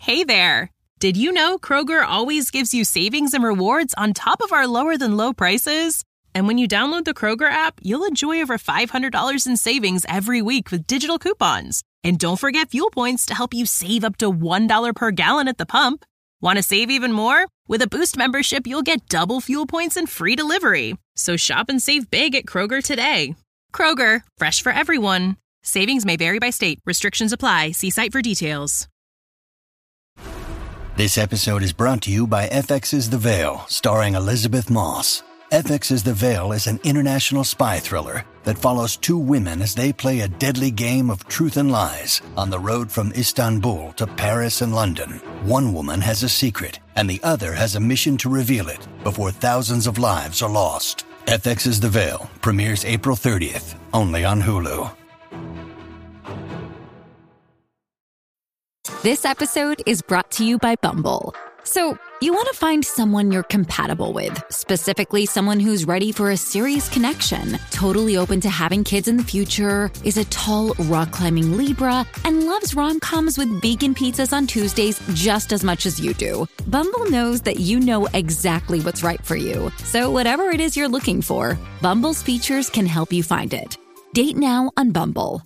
Hey there! Did you know Kroger always gives you savings and rewards on top of our lower-than-low prices? And when you download the Kroger app, you'll enjoy over $500 in savings every week with digital coupons. And don't forget fuel points to help you save up to $1 per gallon at the pump. Want to save even more? With a Boost membership, you'll get double fuel points and free delivery. So shop and save big at Kroger today. Kroger, fresh for everyone. Savings may vary by state. Restrictions apply. See site for details. This episode is brought to you by FX's The Veil, starring Elizabeth Moss. FX's The Veil is an international spy thriller that follows two women as they play a deadly game of truth and lies on the road from Istanbul to Paris and London. One woman has a secret, and the other has a mission to reveal it before thousands of lives are lost. FX's The Veil premieres April 30th, only on Hulu. This episode is brought to you by Bumble. So, you want to find someone you're compatible with, specifically someone who's ready for a serious connection, totally open to having kids in the future, is a tall, rock-climbing Libra, and loves rom-coms with vegan pizzas on Tuesdays just as much as you do. Bumble knows that you know exactly what's right for you. So whatever it is you're looking for, Bumble's features can help you find it. Date now on Bumble.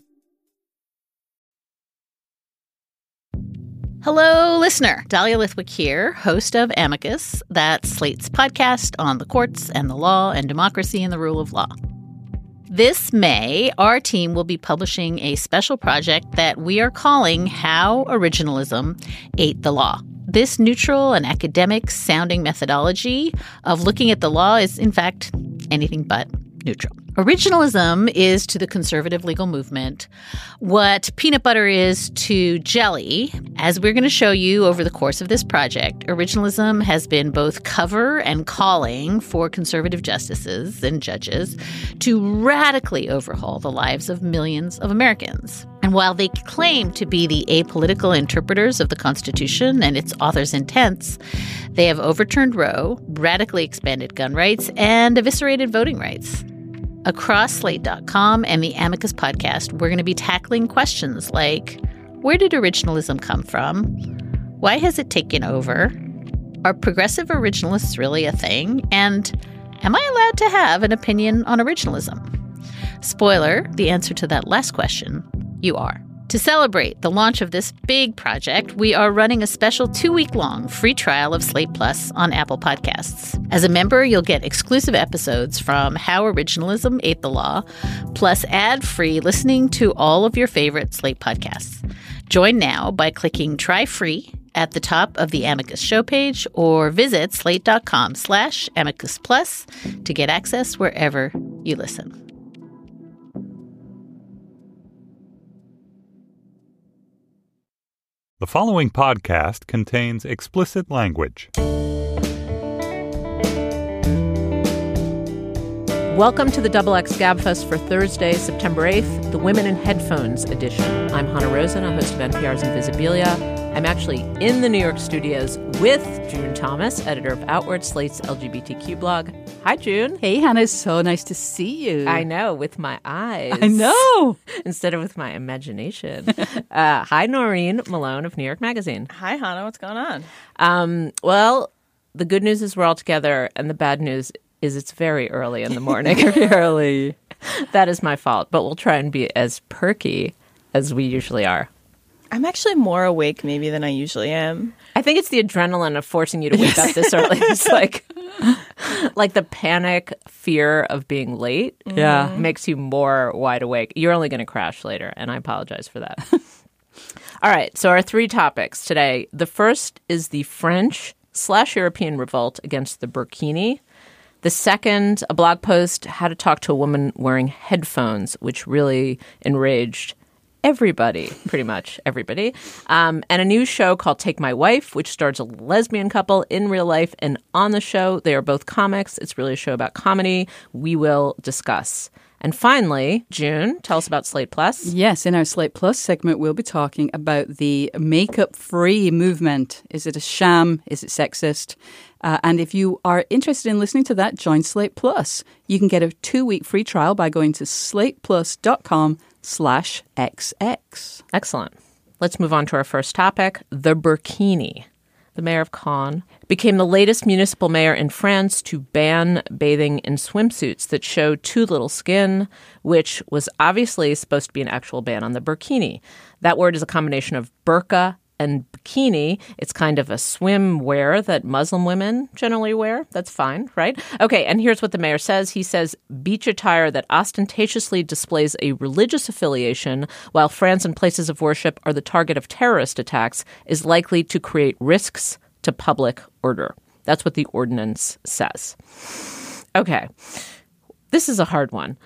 Hello, listener. Dahlia Lithwick here, host of Amicus, that's Slate's podcast on the courts and the law and democracy and the rule of law. This May, our team will be publishing a special project that we are calling How Originalism Ate the Law. This neutral and academic-sounding methodology of looking at the law is, in fact, anything but neutral. Originalism is to the conservative legal movement what peanut butter is to jelly. As we're going to show you over the course of this project, originalism has been both cover and calling for conservative justices and judges to radically overhaul the lives of millions of Americans. And while they claim to be the apolitical interpreters of the Constitution and its author's intents, they have overturned Roe, radically expanded gun rights, and eviscerated voting rights. Across Slate.com and the Amicus podcast, we're going to be tackling questions like, where did originalism come from? Why has it taken over? Are progressive originalists really a thing? And am I allowed to have an opinion on originalism? Spoiler, the answer to that last question, you are. To celebrate the launch of this big project, we are running a special 2-week-long free trial of Slate Plus on Apple Podcasts. As a member, you'll get exclusive episodes from How Originalism Ate the Law, plus ad-free listening to all of your favorite Slate podcasts. Join now by clicking Try Free at the top of the Amicus show page or visit slate.com/Amicus Plus to get access wherever you listen. The following podcast contains explicit language. Welcome to the XX Gabfest for Thursday, September 8th, the Women in Headphones edition. I'm Hannah Rosen, a host of NPR's Invisibilia. I'm actually in the New York studios with June Thomas, editor of Outward, Slate's LGBTQ blog. Hi, June. Hey, Hannah. It's so nice to see you. I know, with my eyes. I know. Instead of with my imagination. Hi, Noreen Malone of New York Magazine. Hi, Hannah. What's going on? Well, the good news is we're all together, and the bad news is it's very early in the morning. Very early. That is my fault, but we'll try and be as perky as we usually are. I'm actually more awake maybe than I usually am. I think it's the adrenaline of forcing you to wake up this early. It's like the panic fear of being late makes you more wide awake. You're only going to crash later, and I apologize for that. All right, so our 3 topics today. The first is the French/European revolt against the burkini. The second, a blog post, how to talk to a woman wearing headphones, which really enraged everybody, pretty much everybody. And a new show called Take My Wife, which stars a lesbian couple in real life and on the show. They are both comics. It's really a show about comedy. We will discuss. And finally, June, tell us about Slate Plus. Yes, in our Slate Plus segment, we'll be talking about the makeup-free movement. Is it a sham? Is it sexist? And if you are interested in listening to that, join Slate Plus. You can get a 2-week free trial by going to slateplus.com/XX. Excellent. let's move on to our first topic, the burkini. The mayor of Caen became the latest municipal mayor in France to ban bathing in swimsuits that show too little skin, which was obviously supposed to be an actual ban on the burkini. That word is a combination of burqa and bikini. It's kind of a swimwear that Muslim women generally wear. That's fine, right? Okay, and here's what the mayor says. He says, beach attire that ostentatiously displays a religious affiliation while France and places of worship are the target of terrorist attacks is likely to create risks to public order. That's what the ordinance says. Okay. This is a hard one.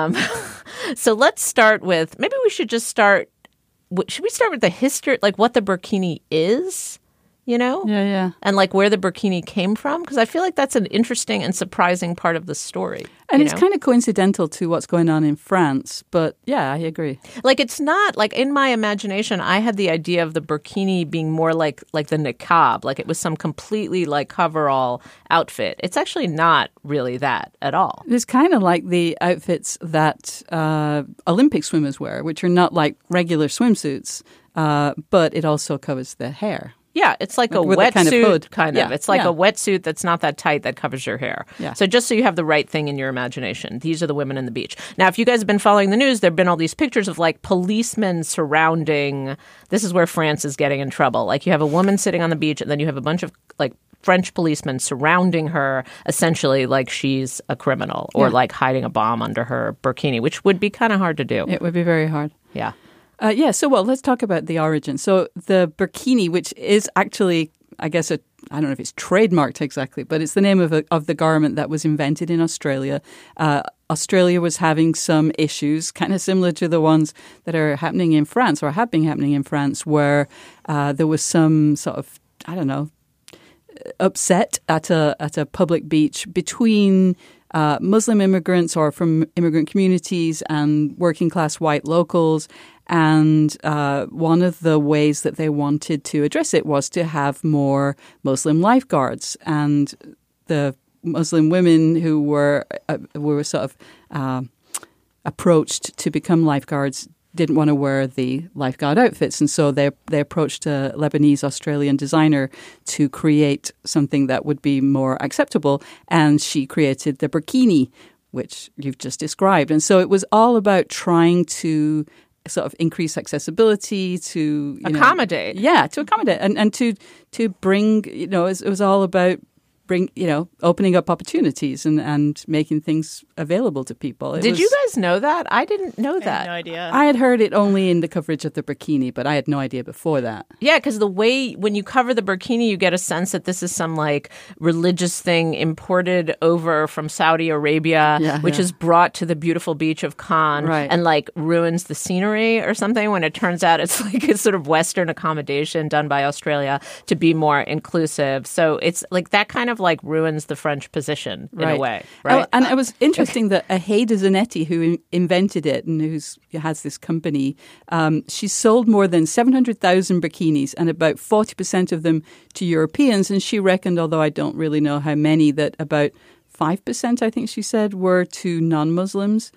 So let's start with, maybe we should just start. Should we start with the history, like what the burkini is, you know? Yeah. And like where the burkini came from? Because I feel like that's an interesting and surprising part of the story. And it's kind of coincidental to what's going on in France. But yeah, I agree. Like it's not, like in my imagination, I had the idea of the burkini being more like the niqab. Like it was some completely like coverall outfit. It's actually not really that at all. It's kind of like the outfits that Olympic swimmers wear, which are not like regular swimsuits, but it also covers the hair. Yeah, it's like a wetsuit kind of hood. Yeah, It's like a wetsuit that's not that tight that covers your hair. Yeah. So just so you have the right thing in your imagination, these are the women in the beach. Now, if you guys have been following the news, there have been all these pictures of like policemen surrounding. This is where France is getting in trouble. Like you have a woman sitting on the beach and then you have a bunch of like French policemen surrounding her, essentially like she's a criminal or like hiding a bomb under her burkini, which would be kind of hard to do. It would be very hard. Yeah. Let's talk about the origin. So the burkini, which is actually, I guess, I don't know if it's trademarked exactly, but it's the name of the garment that was invented in Australia. Australia was having some issues, kind of similar to the ones that are happening in France or have been happening in France, where there was some sort of, upset at a public beach between Muslim immigrants or from immigrant communities and working class white locals. And one of the ways that they wanted to address it was to have more Muslim lifeguards. And the Muslim women who were sort of approached to become lifeguards didn't want to wear the lifeguard outfits. And so they approached a Lebanese-Australian designer to create something that would be more acceptable. And she created the burkini, which you've just described. And so it was all about trying to sort of increase accessibility to accommodate. To accommodate and to bring, it was all about opening up opportunities and making things available to people. Did you guys know that? I didn't know that. I had no idea. I had heard it only in the coverage of the burkini, but I had no idea before that. Yeah, because the way when you cover the burkini, you get a sense that this is some like religious thing imported over from Saudi Arabia, which is brought to the beautiful beach of Caen and like ruins the scenery or something, when it turns out it's like a sort of Western accommodation done by Australia to be more inclusive. So it's like that kind of like ruins the French position in a way, right? And it was interesting that Haida Zanetti, who invented it and who has this company, she sold more than 700,000 bikinis and about 40% of them to Europeans. And she reckoned, although I don't really know how many, that about 5%, I think she said, were to non-Muslims.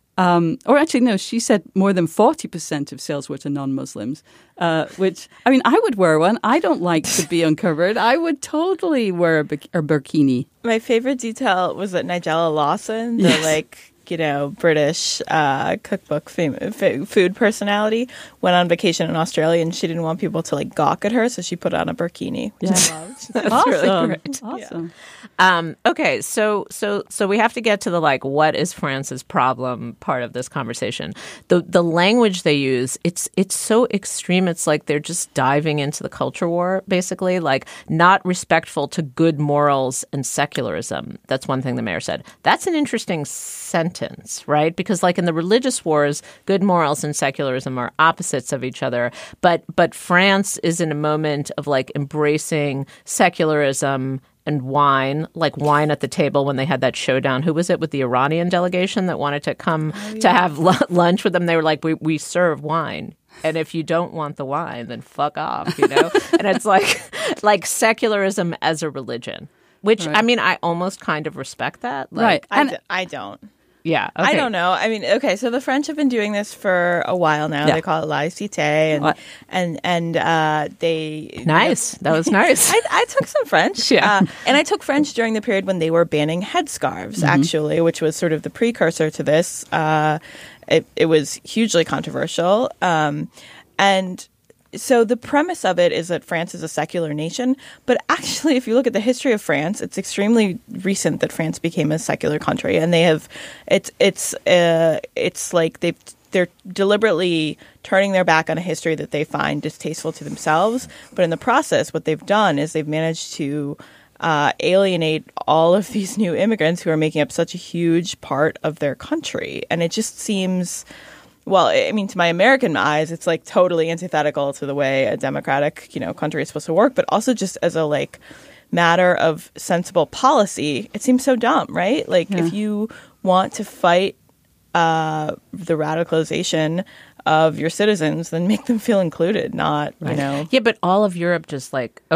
Or actually, no, she said more than 40% of sales were to non-Muslims, which, I mean, I would wear one. I don't like to be uncovered. I would totally wear a burkini. My favorite detail was that Nigella Lawson, the British cookbook food personality, went on vacation in Australia and she didn't want people to like gawk at her, so she put on a burkini, which I loved. That's awesome. really great. Awesome. Okay, so we have to get to the like what is France's problem part of this conversation. The language they use, it's so extreme. It's like they're just diving into the culture war, basically, like not respectful to good morals and secularism. That's one thing the mayor said. That's an interesting sentence, right? Because like in the religious wars, good morals and secularism are opposites of each other. But France is in a moment of like embracing secularism and wine, like wine at the table when they had that showdown. Who was it with the Iranian delegation that wanted to come to have lunch with them? They were like, we serve wine. And if you don't want the wine, then fuck off, And it's like secularism as a religion, which, I mean, I almost kind of respect that. Right. I don't. Yeah. I don't know. I mean, okay, so the French have been doing this for a while now. Yeah. They call it laïcité, and they Nice. That was nice. I took some French. Yeah. And I took French during the period when they were banning headscarves, actually, which was sort of the precursor to this. It was hugely controversial. And so the premise of it is that France is a secular nation. But actually, if you look at the history of France, it's extremely recent that France became a secular country. And they have it's like they're deliberately turning their back on a history that they find distasteful to themselves. But in the process, what they've done is they've managed to alienate all of these new immigrants who are making up such a huge part of their country. And it just seems, well, I mean, to my American eyes, it's like totally antithetical to the way a democratic, country is supposed to work. But also just as a matter of sensible policy, it seems so dumb, right? If you want to fight the radicalization of your citizens, then make them feel included, not, Yeah, but all of Europe just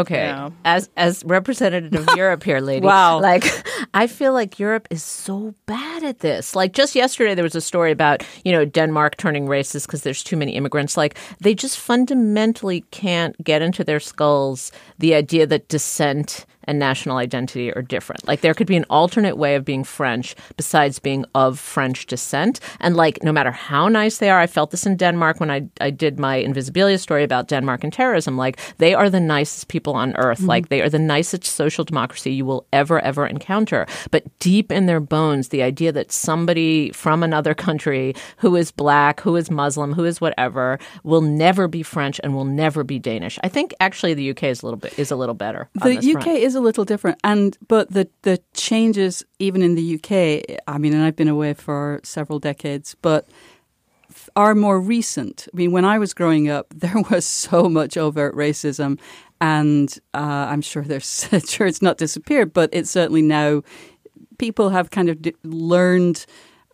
as representative of Europe here, lady. Wow. I feel like Europe is so bad at this. Just yesterday there was a story about, Denmark turning racist because there's too many immigrants. They just fundamentally can't get into their skulls the idea that descent and national identity are different. There could be an alternate way of being French besides being of French descent. And no matter how nice they are, I felt this in Denmark when I did my Invisibilia story about Denmark and terrorism. They are the nicest people on earth. Mm-hmm. They are the nicest social democracy you will ever encounter. But deep in their bones, the idea that somebody from another country who is black, who is Muslim, who is whatever, will never be French and will never be Danish. I think actually the UK is a little better. The UK is a little different, but the changes even in the UK, I mean, and I've been away for several decades, but are more recent. I mean, when I was growing up, there was so much overt racism, and I'm sure it's not disappeared, but it's certainly now people have kind of learned.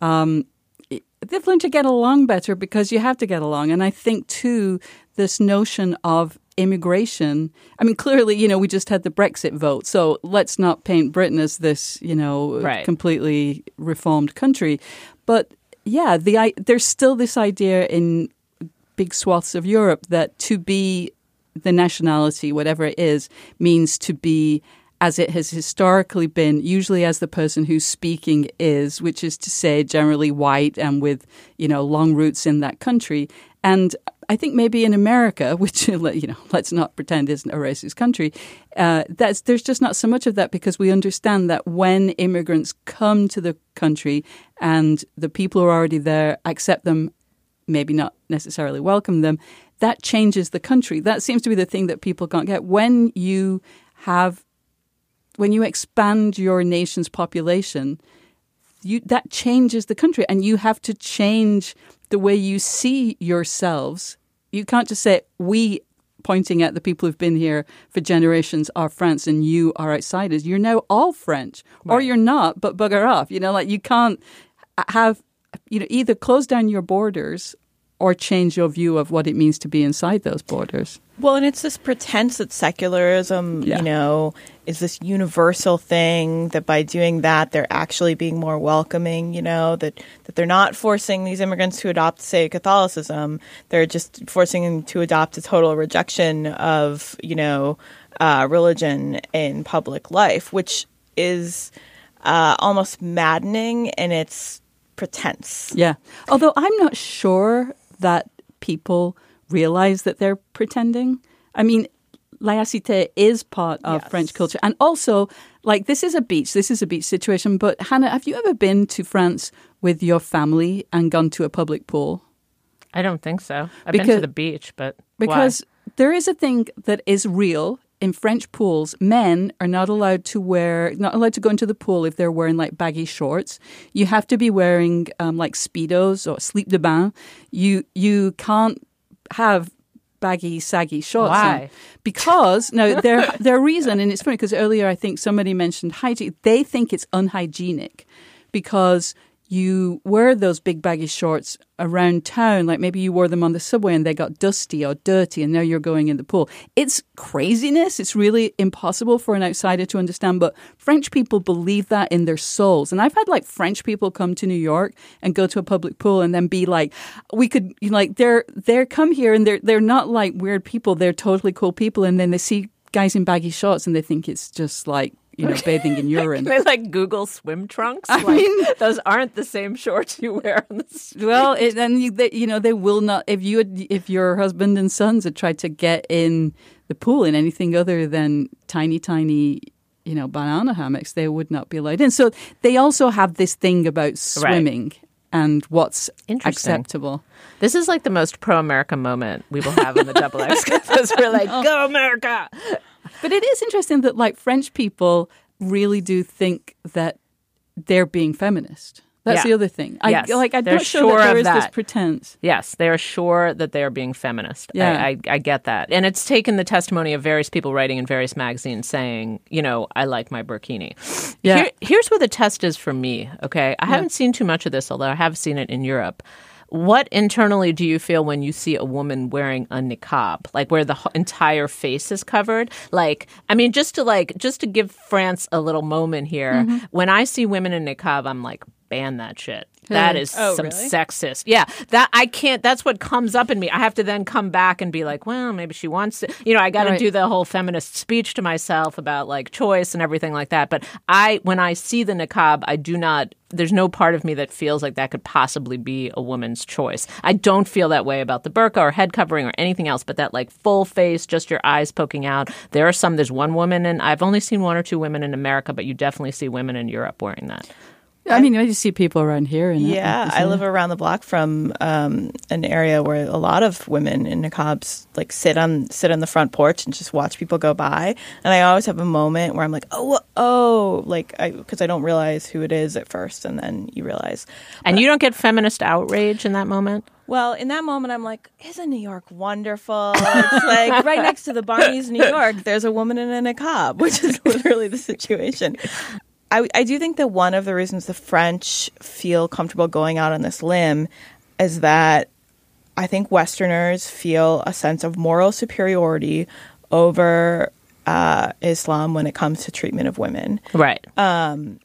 They've learned to get along better because you have to get along, and I think too this notion of immigration. I mean, clearly, we just had the Brexit vote, so let's not paint Britain as this, completely reformed country. But yeah, there's still this idea in big swaths of Europe that to be the nationality, whatever it is, means to be as it has historically been, usually as the person who's speaking is, which is to say generally white and with, long roots in that country. And I think maybe in America, which, let's not pretend isn't a racist country, there's just not so much of that because we understand that when immigrants come to the country and the people who are already there accept them, maybe not necessarily welcome them, that changes the country. That seems to be the thing that people can't get. When you expand your nation's population, that changes the country, and you have to change the way you see yourselves. You can't just say, we, pointing at the people who've been here for generations, are France and you are outsiders. You're now all French, right. Or you're not, but bugger off. You can't have, either close down your borders or change your view of what it means to be inside those borders. Well, and it's this pretense that secularism, is this universal thing, that by doing that, they're actually being more welcoming, that they're not forcing these immigrants to adopt, say, Catholicism. They're just forcing them to adopt a total rejection of, religion in public life, which is almost maddening in its pretense. Yeah. Although I'm not sure that people realize that they're pretending. I mean, laïcité is part of French culture. And also, this is a beach situation. But Hannah, have you ever been to France with your family and gone to a public pool? I don't think so. I've been to the beach, but because there is a thing that is real. In French pools, men are not allowed to go into the pool if they're wearing baggy shorts. You have to be wearing Speedos or slip de bain. You can't have baggy, saggy shorts. Why? Because their reason, and it's funny because earlier I think somebody mentioned hygiene. They think it's unhygienic because you wear those big baggy shorts around town, like maybe you wore them on the subway and they got dusty or dirty and now you're going in the pool. It's craziness. It's really impossible for an outsider to understand, but French people believe that in their souls. And I've had like French people come to New York and go to a public pool and then be like, they're come here and they're not like weird people. They're totally cool people. And then they see guys in baggy shorts and they think it's just like, bathing in urine. They like Google swim trunks. I mean, those aren't the same shorts you wear on the street. Well, they will not. If your husband and sons had tried to get in the pool in anything other than tiny, banana hammocks, they would not be allowed in. So they also have this thing about swimming. Right. And what's acceptable. This is like the most pro-America moment we will have on the Double X because we're like, go America! But it is interesting that like French people really do think that they're being feminist. That's the other thing. I'm not sure that there is this pretense. Yes, they are sure that they are being feminist. Yeah. I get that. And it's taken the testimony of various people writing in various magazines saying, I like my burkini. Yeah. Here's where the test is for me, okay? I haven't seen too much of this, although I have seen it in Europe. What internally do you feel when you see a woman wearing a niqab, like where the entire face is covered? Like, I mean, just to give France a little moment here, when I see women in niqab, I'm like, ban that shit. That is really? Sexist. Yeah, that's what comes up in me. I have to then come back and be like, well, maybe she wants to, I got to do the whole feminist speech to myself about like choice and everything like that. But when I see the niqab, there's no part of me that feels like that could possibly be a woman's choice. I don't feel that way about the burqa or head covering or anything else, but that like full face, just your eyes poking out. There's one woman, and I've only seen one or two women in America, but you definitely see women in Europe wearing that. I mean, I just see people around here. I live around the block from an area where a lot of women in niqabs like sit on the front porch and just watch people go by. And I always have a moment where I'm like, because I don't realize who it is at first, and then you realize. And you don't get feminist outrage in that moment? Well, in that moment, I'm like, isn't New York wonderful? It's like right next to the Barney's New York, there's a woman in a niqab, which is literally the situation. I do think that one of the reasons the French feel comfortable going out on this limb is that I think Westerners feel a sense of moral superiority over Islam when it comes to treatment of women. Right. And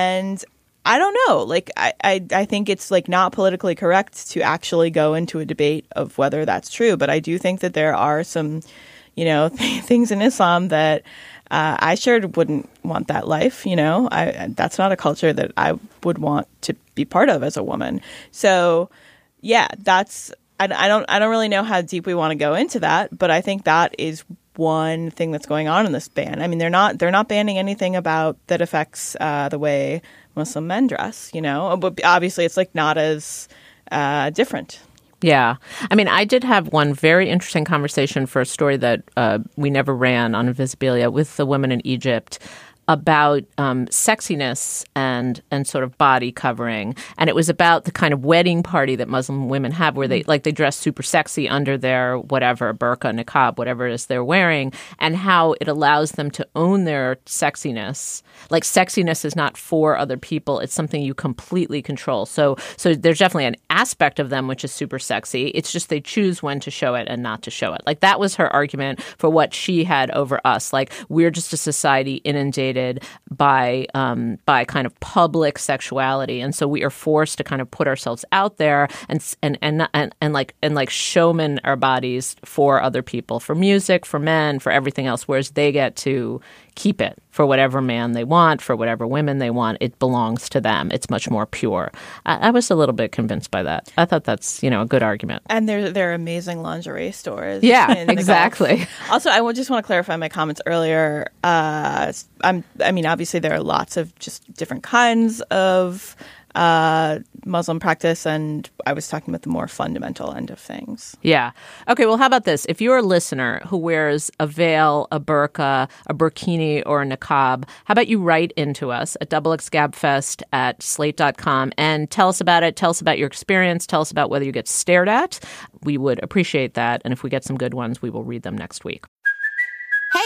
I don't know. Like, I think it's like not politically correct to actually go into a debate of whether that's true. But I do think that there are some, things in Islam that I sure wouldn't want that life, that's not a culture that I would want to be part of as a woman. So, yeah, I don't really know how deep we want to go into that, but I think that is one thing that's going on in this ban. I mean, they're not banning anything about that affects the way Muslim men dress, but obviously it's like not as different. Yeah. I mean, I did have one very interesting conversation for a story that we never ran on Invisibilia with the women in Egypt about sexiness and sort of body covering. And it was about the kind of wedding party that Muslim women have where they dress super sexy under their whatever, burqa, niqab, whatever it is they're wearing, and how it allows them to own their sexiness. Like sexiness is not for other people. It's something you completely control. So there's definitely an aspect of them which is super sexy. It's just they choose when to show it and not to show it. Like that was her argument for what she had over us. Like we're just a society inundated by kind of public sexuality, and so we are forced to kind of put ourselves out there and showman our bodies for other people, for music, for men, for everything else, whereas they get to keep it for whatever man they want, for whatever women they want. It belongs to them. It's much more pure. I was a little bit convinced by that. I thought that's, a good argument. And there are amazing lingerie stores. Yeah, exactly. Also, I just want to clarify my comments earlier. Obviously there are lots of just different kinds of Muslim practice, and I was talking about the more fundamental end of things. Yeah. Okay, well, how about this? If you're a listener who wears a veil, a burqa, a burkini, or a niqab, how about you write into us at XXXGabFest@slate.com and tell us about it. Tell us about your experience. Tell us about whether you get stared at. We would appreciate that. And if we get some good ones, we will read them next week. Hey,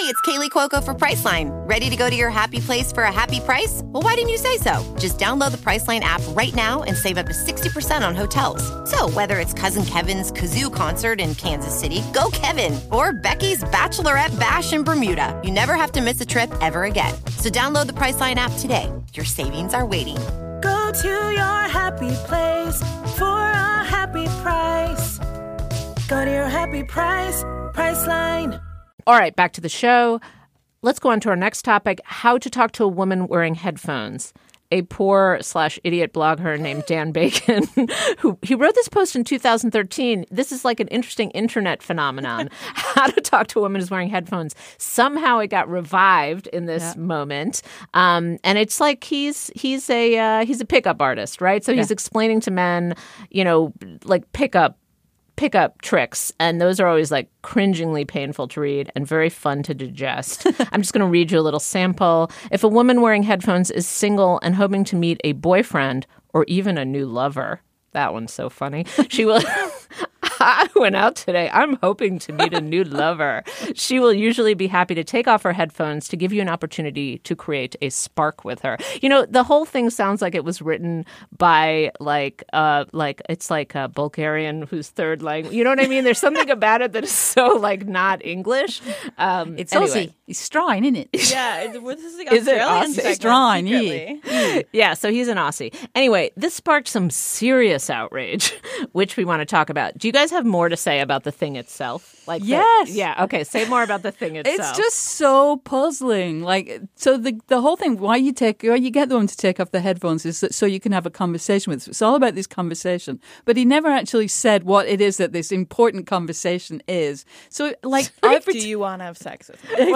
it's Kaylee Cuoco for Priceline. Ready to go to your happy place for a happy price? Well, why didn't you say so? Just download the Priceline app right now and save up to 60% on hotels. So whether it's Cousin Kevin's Kazoo Concert in Kansas City, go Kevin, or Becky's Bachelorette Bash in Bermuda, you never have to miss a trip ever again. So download the Priceline app today. Your savings are waiting. Go to your happy place for a happy price. Go to your happy price, Priceline. All right, back to the show. Let's go on to our next topic, how to talk to a woman wearing headphones. A poor/idiot blogger named Dan Bacon, he wrote this post in 2013. This is like an interesting internet phenomenon, how to talk to a woman who's wearing headphones. Somehow it got revived in this moment. And it's like he's a pickup artist, right? So he's explaining to men, like pickup tricks, and those are always like cringingly painful to read and very fun to digest. I'm just going to read you a little sample. If a woman wearing headphones is single and hoping to meet a boyfriend or even a new lover, that one's so funny, she will... I went out today. I'm hoping to meet a new lover. She will usually be happy to take off her headphones to give you an opportunity to create a spark with her. The whole thing sounds like it was written by it's like a Bulgarian whose third language. You know what I mean? There's something about it that is so like not English. It's Aussie. It's Strine, isn't it? Yeah, this is like Is it Australian Aussie? segment, Strine, secretly. Yeah, so he's an Aussie. Anyway, this sparked some serious outrage, which we want to talk about. Do you guys have more to say about the thing itself? Yes. Okay. Say more about the thing itself. It's just so puzzling. So the whole thing, why you get them to take off the headphones is so you can have a conversation with them. It's all about this conversation. But he never actually said what it is that this important conversation is. So Do you want to have sex with me?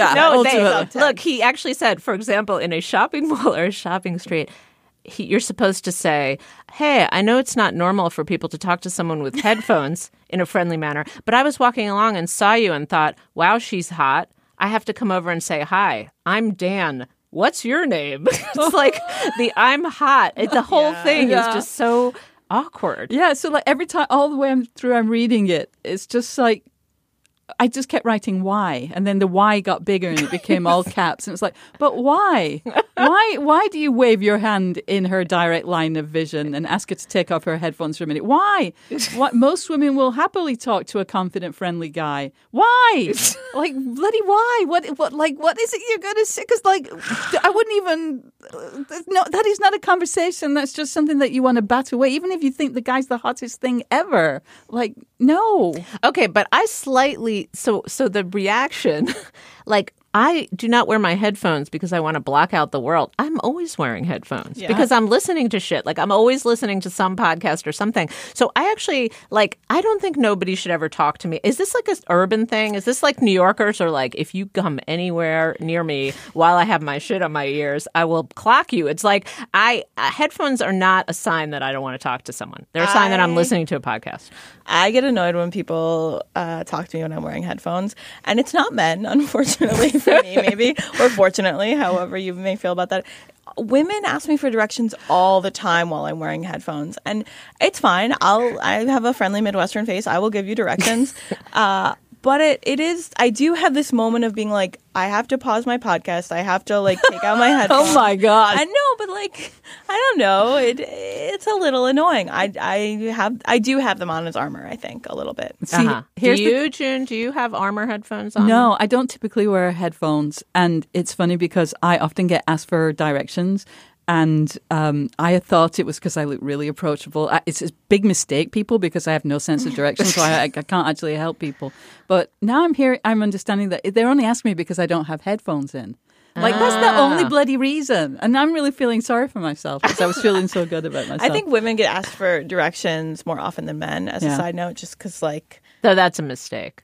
Look, he actually said, for example, in a shopping mall or a shopping street, you're supposed to say, hey, I know it's not normal for people to talk to someone with headphones in a friendly manner, but I was walking along and saw you and thought, wow, she's hot. I have to come over and say, hi, I'm Dan. What's your name? It's like the I'm hot. The whole thing is just so awkward. Yeah, so every time, all the way through I'm reading it, it's just like, I just kept writing why, and then the why got bigger and it became all caps. And it's like, but why? Why do you wave your hand in her direct line of vision and ask her to take off her headphones for a minute? Why? What most women will happily talk to a confident, friendly guy. Why? Like, bloody why? What is it you're going to say? Because I wouldn't even. No, that is not a conversation. That's just something that you want to bat away, even if you think the guy's the hottest thing ever. Like, no. Okay, but I slightly so the reaction, I do not wear my headphones because I want to block out the world. I'm always wearing headphones because I'm listening to shit. I'm always listening to some podcast or something. So I actually, I don't think nobody should ever talk to me. Is this like an urban thing? Is this like New Yorkers or if you come anywhere near me while I have my shit on my ears, I will clock you. It's like headphones are not a sign that I don't want to talk to someone. They're a sign that I'm listening to a podcast. I get annoyed when people talk to me when I'm wearing headphones. And it's not men, unfortunately. For me, maybe, or fortunately, however you may feel about that. Women ask me for directions all the time while I'm wearing headphones, and it's fine. I have a friendly Midwestern face. I will give you directions. But it is. I do have this moment of being like, I have to pause my podcast. I have to take out my headphones. Oh my god! I know, but I don't know. It's a little annoying. I do have them on as armor. I think a little bit. See, June? Do you have armor headphones on? No, I don't typically wear headphones, and it's funny because I often get asked for directions. And I thought it was because I look really approachable. It's a big mistake, people, because I have no sense of direction, so I can't actually help people. But now I'm understanding that they're only asking me because I don't have headphones in. That's the only bloody reason. And I'm really feeling sorry for myself because I was feeling so good about myself. I think women get asked for directions more often than men, as a side note, just because Though that's a mistake.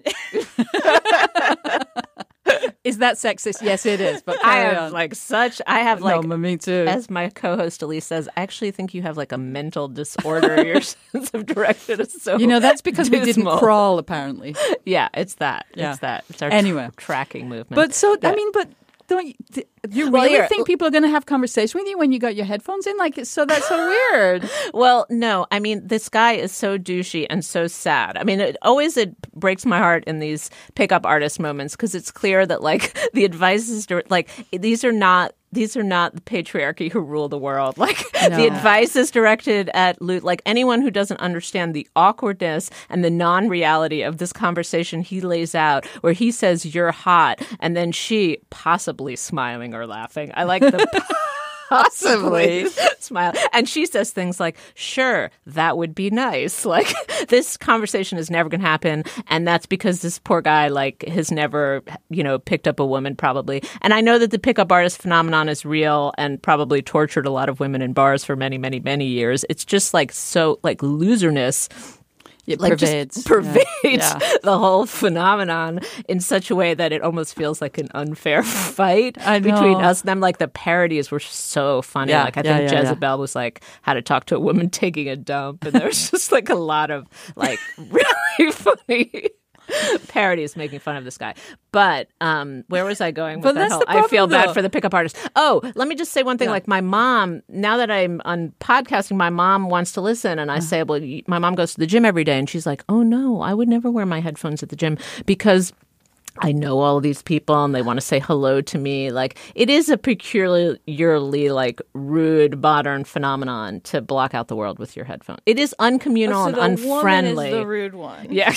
Is that sexist? Yes, it is. But I have no, me too. As my co-host Elise says, I actually think you have a mental disorder. Your sense of direction is so that's because dismal. We didn't crawl, apparently. Yeah, it's that. Yeah. It's that. It's our tracking movement. But so, I mean, but don't you, You really think people are going to have conversation with you when you got your headphones in? Like, so that's so weird. Well, no. I mean, this guy is so douchey and so sad. I mean, it breaks my heart in these pickup artist moments because it's clear that, like, the advice is, like, these are not the patriarchy who rule the world. Like, the advice is directed at like anyone who doesn't understand the awkwardness and the non-reality of this conversation he lays out, where he says, "You're hot," and then she, possibly smiling or laughing. I like the possibly smile. And she says things like, "Sure, that would be nice." Like, this conversation is never going to happen. And that's because this poor guy, like, has never, picked up a woman probably. And I know that the pickup artist phenomenon is real and probably tortured a lot of women in bars for many, many, many years. It's just like so, like, loserness. It like pervades the whole phenomenon in such a way that it almost feels like an unfair fight between us and them. Like, the parodies were so funny. I think Jezebel was like how to talk to a woman taking a dump, and there was just like a lot of like really funny parodies making fun of this guy. But where was I going with that whole? I feel bad for the pickup artist. Oh, let me just say one thing. Like, my mom, now that I'm on podcasting, my mom wants to listen. And I say, well, my mom goes to the gym every day. And she's like, oh, no, I would never wear my headphones at the gym because I know all of these people and they want to say hello to me. Like, it is a peculiarly, like, rude modern phenomenon to block out the world with your headphones. It is uncommunal and unfriendly. Woman is the rude one. Yeah.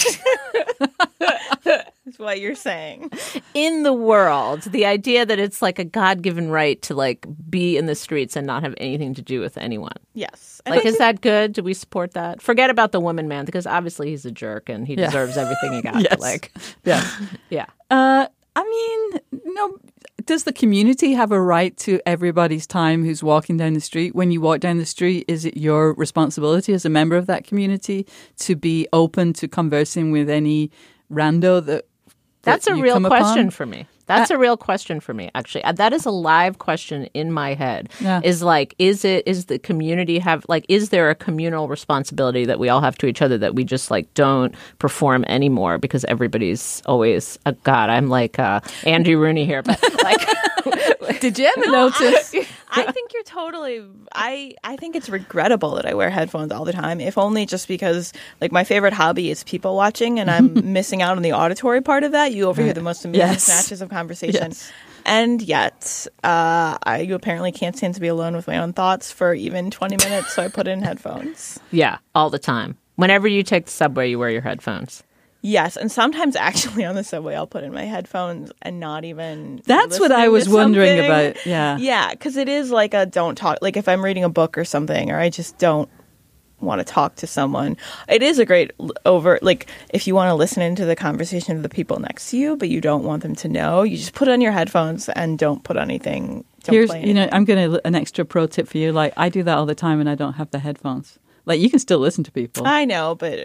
Is what you're saying. In the world, the idea that it's like a God-given right to, like, be in the streets and not have anything to do with anyone. Yes. Like, is that good? Do we support that? Forget about the woman man, because obviously he's a jerk and he deserves everything he got. Yes. Like, yeah. I mean, no. Does the community have a right to everybody's time who's walking down the street? When you walk down the street, is it your responsibility as a member of that community to be open to conversing with any rando that That's a real question for me. That's a real question for me, actually. That is a live question in my head. Yeah. Is like, is the community is there a communal responsibility that we all have to each other that we just like don't perform anymore because everybody's always, God, I'm like Andy Rooney here, but like, did you ever notice? I think you're totally, I think it's regrettable that I wear headphones all the time, if only just because, like, my favorite hobby is people watching and I'm missing out on the auditory part of that. You overhear the most amusing snatches of conversation. Yes. And yet, you apparently can't stand to be alone with my own thoughts for even 20 minutes, so I put in headphones. Yeah, all the time. Whenever you take the subway, you wear your headphones. Yes, and sometimes actually on the subway I'll put in my headphones and not even That's what I was wondering about, yeah. Yeah, because it is like a don't talk, like if I'm reading a book or something, or I just don't want to talk to someone. It is a great like if you want to listen into the conversation of the people next to you, but you don't want them to know, you just put on your headphones and don't put anything. Here's, I'm going to an extra pro tip for you. Like, I do that all the time and I don't have the headphones. Like, you can still listen to people. I know, but,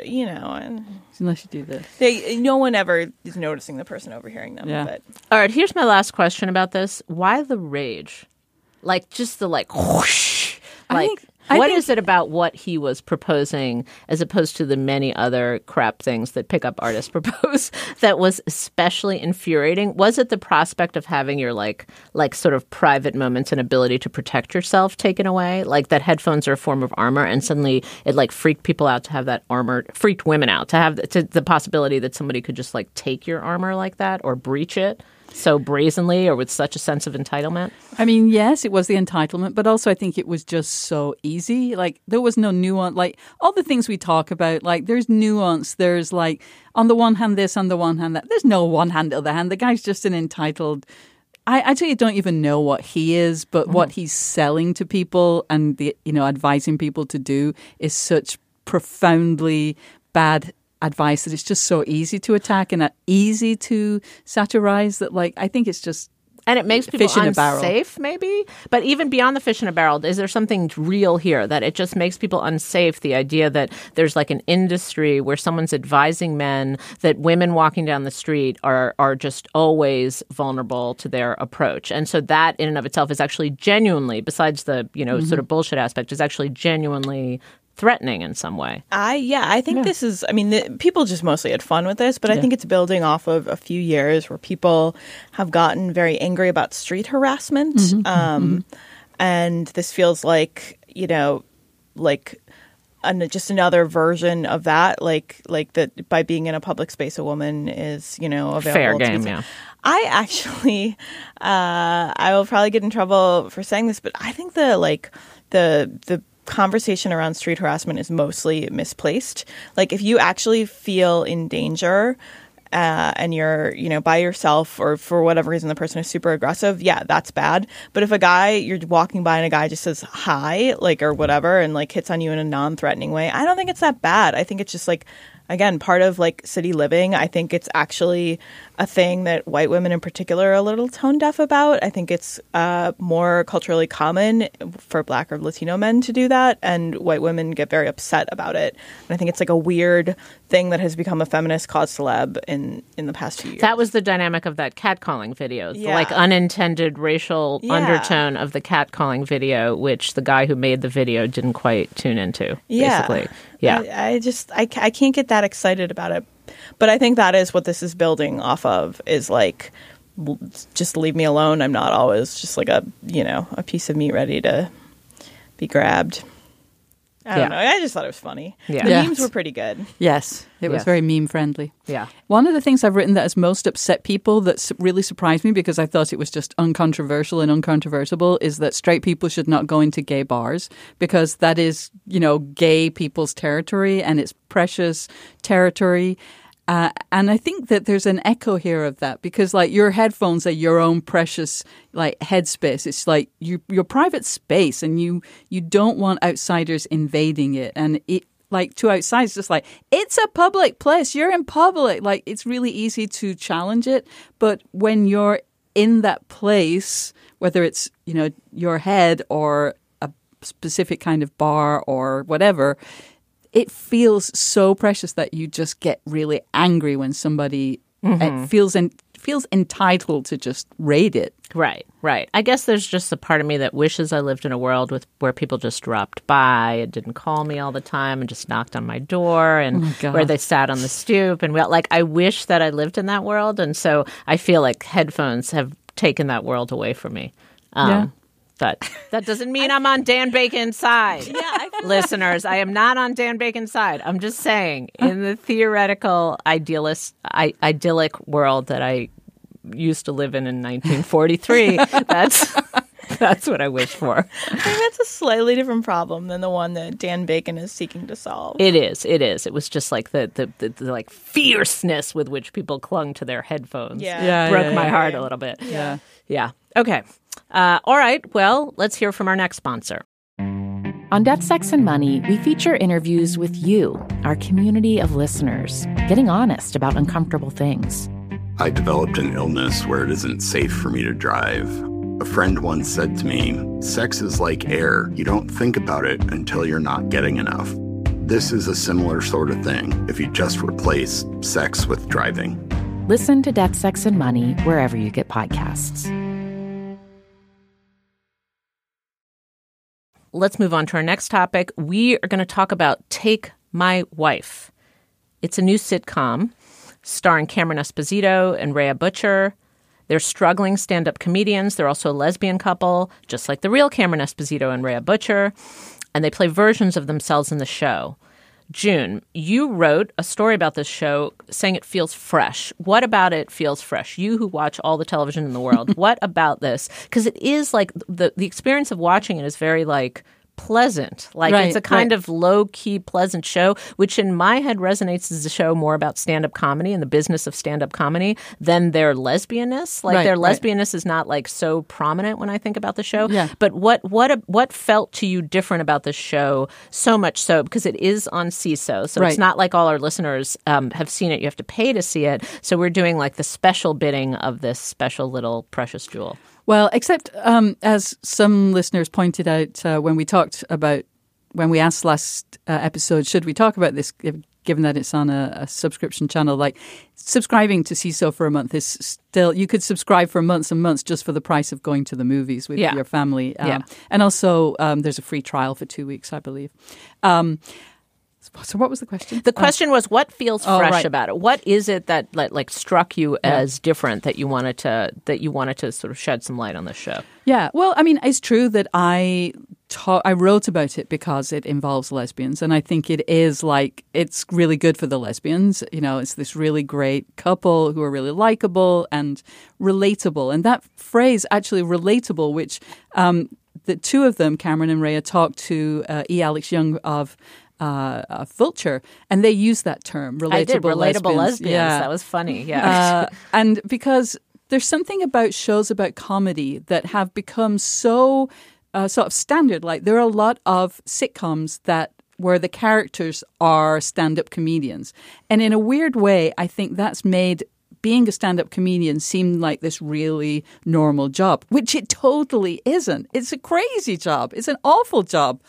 unless you do this. No one ever is noticing the person overhearing them. Yeah. But. All right, here's my last question about this. Why the rage? Like, just the, like, whoosh. Like, what is it about what he was proposing as opposed to the many other crap things that pickup artists propose that was especially infuriating? Was it the prospect of having your like sort of private moments and ability to protect yourself taken away? Like that headphones are a form of armor, and suddenly it like freaked people out to have that armor, freaked women out to have the possibility that somebody could just like take your armor like that or breach it so brazenly or with such a sense of entitlement? I mean, yes, it was the entitlement, but also I think it was just so easy. Like, there was no nuance. Like, all the things we talk about, like, there's nuance. There's, like, on the one hand this, on the one hand that. There's no one hand, the other hand. The guy's just an entitled... I actually don't even know what he is, but what he's selling to people and, advising people to do is such profoundly bad advice that it's just so easy to attack and easy to satirize that, like, I think it's just and it makes people unsafe, maybe. But even beyond the fish in a barrel, is there something real here that it just makes people unsafe? The idea that there's like an industry where someone's advising men that women walking down the street are just always vulnerable to their approach, and so that in and of itself is actually genuinely, besides the sort of bullshit aspect, is actually genuinely threatening in some way. I think this is, I mean, people just mostly had fun with this, but I think it's building off of a few years where people have gotten very angry about street harassment. And this feels like, just another version of that, like that by being in a public space, a woman is, available. Fair game, yeah. I actually, I will probably get in trouble for saying this, but I think the conversation around street harassment is mostly misplaced. Like, if you actually feel in danger and you're, by yourself, or for whatever reason the person is super aggressive, yeah, that's bad. But if you're walking by and a guy just says hi, or whatever, and hits on you in a non-threatening way, I don't think it's that bad. I think it's just again, part of city living. I think it's actually a thing that white women in particular are a little tone deaf about. I think it's more culturally common for Black or Latino men to do that, and white women get very upset about it. And I think it's a weird thing that has become a feminist cause celeb in the past few years. That was the dynamic of that catcalling video, the unintended racial undertone of the catcalling video, which the guy who made the video didn't quite tune into, basically. Yeah. I can't get that excited about it. But I think that is what this is building off of, is just leave me alone. I'm not always just a piece of meat ready to be grabbed. I don't know. I just thought it was funny. Yeah. The memes were pretty good. Yes. It was very meme friendly. Yeah. One of the things I've written that has most upset people that really surprised me, because I thought it was just uncontroversial and uncontrovertible, is that straight people should not go into gay bars, because that is, gay people's territory, and it's precious territory. And I think that there's an echo here of that, because your headphones are your own precious headspace. It's your private space, and you don't want outsiders invading it. And it to outsiders, just it's a public place. You're in public. It's really easy to challenge it. But when you're in that place, whether it's your head or a specific kind of bar or whatever, it feels so precious that you just get really angry when somebody feels entitled to just raid it. Right. I guess there's just a part of me that wishes I lived in a world where people just dropped by and didn't call me all the time and just knocked on my door, and where they sat on the stoop. And I wish that I lived in that world. And so I feel like headphones have taken that world away from me. But that doesn't mean I'm on Dan Bacon's side. Listeners, I am not on Dan Bacon's side. I'm just saying, in the theoretical idyllic world that I used to live in 1943, that's what I wish for. I think that's a slightly different problem than the one that Dan Bacon is seeking to solve. It is. It was just the fierceness with which people clung to their headphones. Broke my heart a little bit. Yeah. Okay. All right. Well, let's hear from our next sponsor. On Death, Sex, and Money, we feature interviews with you, our community of listeners, getting honest about uncomfortable things. I developed an illness where it isn't safe for me to drive. A friend once said to me, "Sex is like air. You don't think about it until you're not getting enough." This is a similar sort of thing if you just replace sex with driving. Listen to Death, Sex, and Money wherever you get podcasts. Let's move on to our next topic. We are going to talk about Take My Wife. It's a new sitcom starring Cameron Esposito and Rhea Butcher. They're struggling stand-up comedians. They're also a lesbian couple, just like the real Cameron Esposito and Rhea Butcher. And they play versions of themselves in the show. June, you wrote a story about this show saying it feels fresh. What about it feels fresh? You who watch all the television in the world, what about this? Because it is the experience of watching it is very pleasant. It's a kind of low-key pleasant show, which in my head resonates as a show more about stand-up comedy and the business of stand-up comedy than their lesbianness. Their lesbianness is not so prominent when I think about the show. Yeah. But what felt to you different about this show, so much so, because it is on CISO, so it's not like all our listeners have seen it. You have to pay to see it. So we're doing the special bidding of this special little precious jewel. Well, except as some listeners pointed out when we asked last episode, should we talk about this given that it's on a subscription channel, like subscribing to Seesaw for a month is still, you could subscribe for months and months just for the price of going to the movies with your family. And also there's a free trial for 2 weeks, I believe. So what was the question? The question was, what feels fresh about it? What is it that like struck you as different that you wanted to sort of shed some light on this show? Yeah, well, I mean, it's true that I wrote about it because it involves lesbians, and I think it is like, it's really good for the lesbians. You know, it's this really great couple who are really likable and relatable. And that phrase, actually relatable, which the two of them, Cameron and Rhea, talked to E. Alex Young of Vulture, and they use that term, relatable lesbians. Yeah. That was funny. Yeah. And because there's something about shows about comedy that have become so sort of standard. Like, there are a lot of sitcoms where the characters are stand-up comedians. And in a weird way, I think that's made being a stand-up comedian seem like this really normal job, which it totally isn't. It's a crazy job. It's an awful job.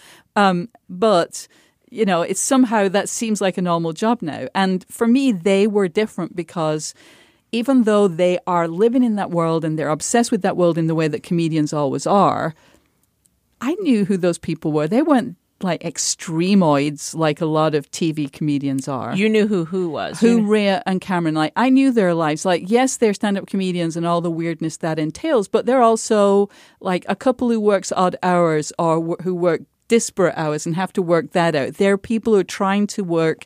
But you know, it's somehow that seems like a normal job now. And for me, they were different because even though they are living in that world and they're obsessed with that world in the way that comedians always are, I knew who those people were. They weren't like extremoids like a lot of TV comedians are. You knew who was. Rhea and Cameron. Like, I knew their lives. Like, yes, they're stand-up comedians and all the weirdness that entails, but they're also like a couple who works odd hours or who work disparate hours and have to work that out. They're people who are trying to work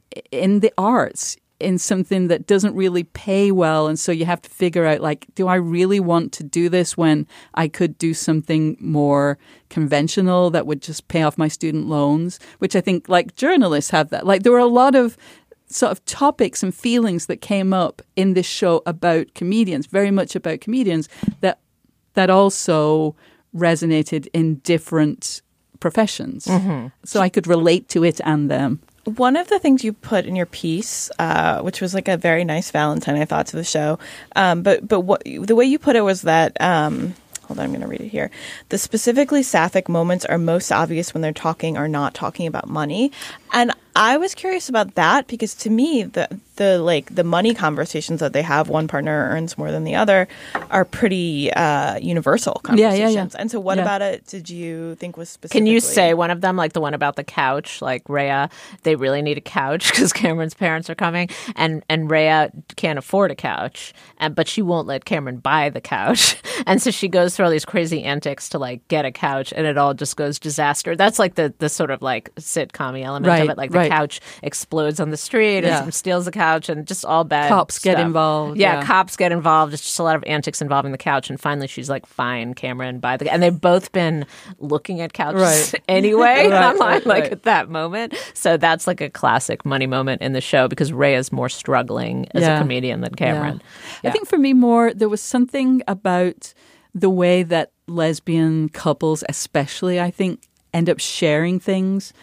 in the arts in something that doesn't really pay well. And so you have to figure out, like, do I really want to do this when I could do something more conventional that would just pay off my student loans, which I think, like, journalists have that. Like, there were a lot of sort of topics and feelings that came up in this show about comedians, very much about comedians, that also resonated in different professions. Mm-hmm. So I could relate to it and them. One of the things you put in your piece, which was like a very nice Valentine, I thought, to the show, but the way you put it was that, hold on, I'm going to read it here. The specifically sapphic moments are most obvious when they're talking or not talking about money. And I was curious about that because to me, the money conversations that they have, one partner earns more than the other, are pretty universal conversations. Yeah. And so what about it did you think was specifically? Can you say one of them, like the one about the couch, like Rhea, they really need a couch because Cameron's parents are coming, and Rhea can't afford a couch, but she won't let Cameron buy the couch. And so she goes through all these crazy antics to like get a couch, and it all just goes disaster. That's like the sort of like sitcom element of it. Like the couch explodes on the street and someone steals the couch and just all bad Cops stuff. Get involved. Yeah, cops get involved. It's just a lot of antics involving the couch. And finally she's like, fine, Cameron, buy the couch. And they've both been looking at couches anyway online, at that moment. So that's like a classic money moment in the show because Rhea's more struggling as a comedian than Cameron. I think for me there was something about the way that lesbian couples especially, I think, end up sharing things.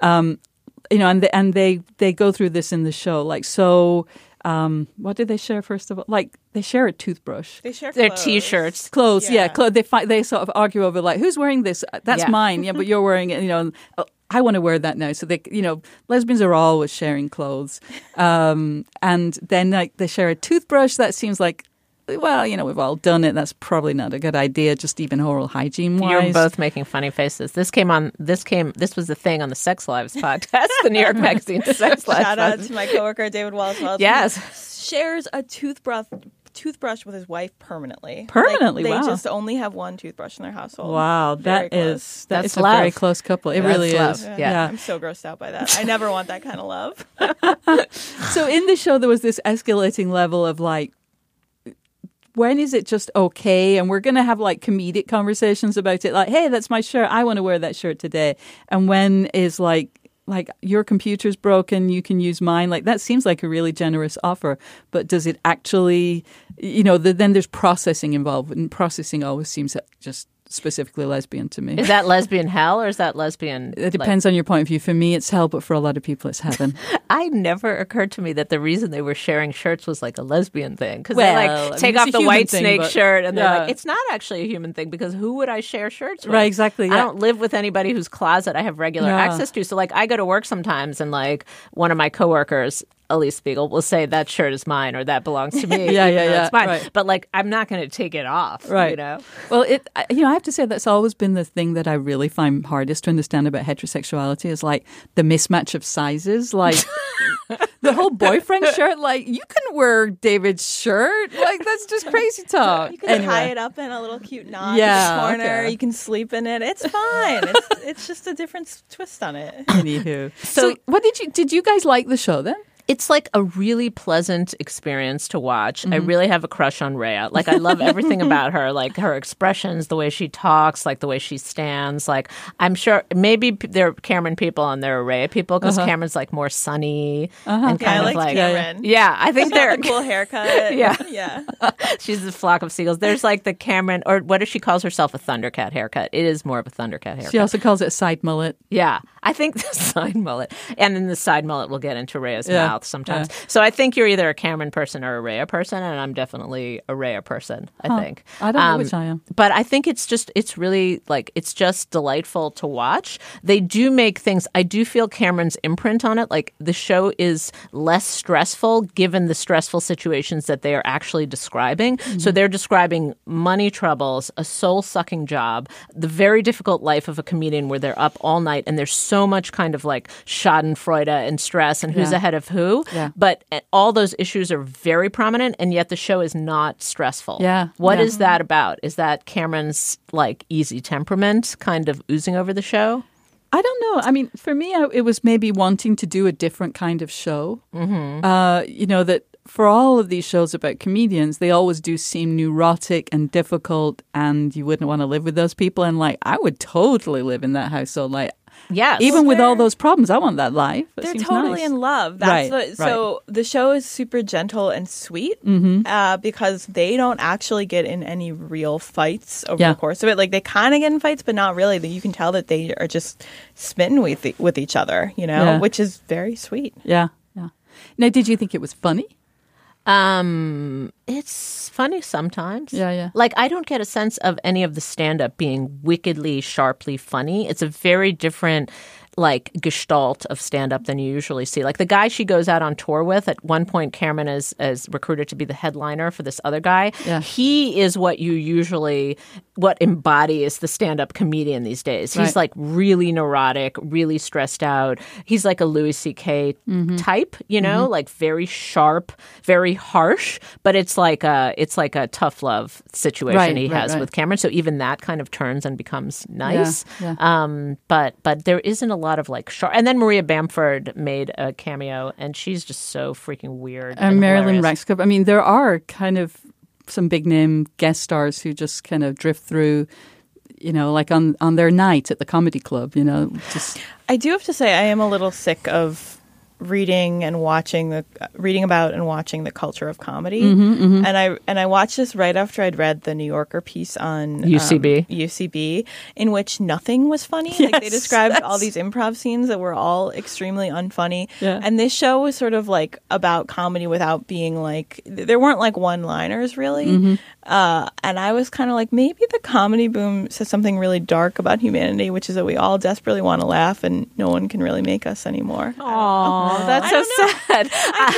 You know, and they go through this in the show. Like, so, what did they share first of all? Like, they share a toothbrush. They share their T-shirts. Clothes, They sort of argue over, like, who's wearing this? That's mine. Yeah, but you're wearing it. You know, I want to wear that now. So lesbians are always sharing clothes. And then like they share a toothbrush. That seems like, well, you know, we've all done it. That's probably not a good idea, just even oral hygiene-wise. You're both making funny faces. This was the thing on the Sex Lives podcast, the New York Magazine Sex Lives. Shout out to my coworker, David Wallace. Yes. Shares a toothbrush with his wife permanently. Permanently, like, wow. They just only have one toothbrush in their household. Wow, that's love. a very close couple. It really is. Yeah. I'm so grossed out by that. I never want that kind of love. So in the show, there was this escalating level of like, when is it just okay? And we're going to have like comedic conversations about it. Like, hey, that's my shirt. I want to wear that shirt today. And when is like your computer's broken, you can use mine. Like, that seems like a really generous offer. But does it actually, you know, then there's processing involved. And processing always seems just specifically lesbian to me. Is that lesbian hell or is that lesbian? It depends on your point of view. For me, it's hell, but for a lot of people, it's heaven. I never occurred to me that the reason they were sharing shirts was like a lesbian thing. Because Well, they I like take mean, off it's a the human white thing, snake but- shirt and they're Yeah. like, it's not actually a human thing because who would I share shirts with? Right, exactly, I yeah. don't live with anybody whose closet I have regular Yeah. access to. So like I go to work sometimes and like one of my coworkers, Elise Spiegel, will say that shirt is mine or that belongs to me. Yeah, even yeah, though yeah, it's mine. right. But like I'm not going to take it off. Right. You know? Well, I have to say that's always been the thing that I really find hardest to understand about heterosexuality is like the mismatch of sizes. Like the whole boyfriend shirt, like you can wear David's shirt. Like that's just crazy talk. You can tie it up in a little cute knot Yeah, in the corner. okay. You can sleep in it. It's fine. It's just a different twist on it. Anywho. So what did you guys like the show then? It's like a really pleasant experience to watch. I Mm-hmm. really have a crush on Rhea. Like, I love everything about her, like her expressions, the way she talks, like the way she stands. Like, I'm sure maybe there are Cameron people and there are Rhea people because Cameron's like more sunny and Yeah, I kind of liked like, Cameron. yeah, I think She's got they're the cool haircut. Yeah. Yeah. She's a flock of seagulls. There's like the Cameron, or what if she calls herself a Thundercat haircut? It is more of a Thundercat haircut. She also calls it a side mullet. Yeah, I think the side mullet. And then the side mullet will get into Rhea's Yeah. mouth sometimes. Yeah. So I think you're either a Cameron person or a Rhea person, and I'm definitely a Rhea person, I think. I don't know which I am. But I think it's really like, it's just delightful to watch. They do make things, I do feel Cameron's imprint on it. Like the show is less stressful given the stressful situations that they are actually describing. Mm-hmm. So they're describing money troubles, a soul-sucking job, the very difficult life of a comedian where they're up all night and there's so much kind of like schadenfreude and stress and who's Yeah. ahead of who. Yeah. But all those issues are very prominent and yet the show is not stressful. Yeah. What Yeah. is that about? Is that Cameron's like easy temperament kind of oozing over the show? I don't know. I mean, for me, it was maybe wanting to do a different kind of show. Mm-hmm. That for all of these shows about comedians, they always do seem neurotic and difficult, and you wouldn't want to live with those people. And like, I would totally live in that household. Like, Yes. even with all those problems, I want that life. That They're seems totally nice. in love. That's Right, so the show is super gentle and sweet because they don't actually get in any real fights over Yeah. the course of it. Like they kind of get in fights, but not really. You can tell that they are just smitten with each other, Yeah. which is very sweet. Yeah, yeah. Now, did you think it was funny? It's funny sometimes. Yeah, yeah. Like I don't get a sense of any of the stand-up being wickedly, sharply funny. It's a very different like gestalt of stand-up than you usually see. Like the guy she goes out on tour with, at one point Cameron is recruited to be the headliner for this other guy. Yeah. He is what embodies the stand-up comedian these days. He's Right. like really neurotic, really stressed out. He's like a Louis C.K. type, like very sharp, very harsh, but it's like a tough love situation Right, he right, has right. with Cameron. So even that kind of turns and becomes nice. Yeah. But there isn't a lot of like sharp. And then Maria Bamford made a cameo, and she's just so freaking weird. And Marilyn hilarious. Raxcliffe. I mean, there are kind of some big name guest stars who just kind of drift through, like on their night at the comedy club, just I do have to say I am a little sick of reading about and watching the culture of comedy. And I watched this right after I'd read the New Yorker piece on UCB, in which nothing was funny. Like they described all these improv scenes that were all extremely unfunny. Yeah. And this show was sort of like about comedy without being like, there weren't like one-liners really. And I was kind of like, maybe the comedy boom says something really dark about humanity, which is that we all desperately want to laugh and no one can really make us anymore. Oh, that's so sad.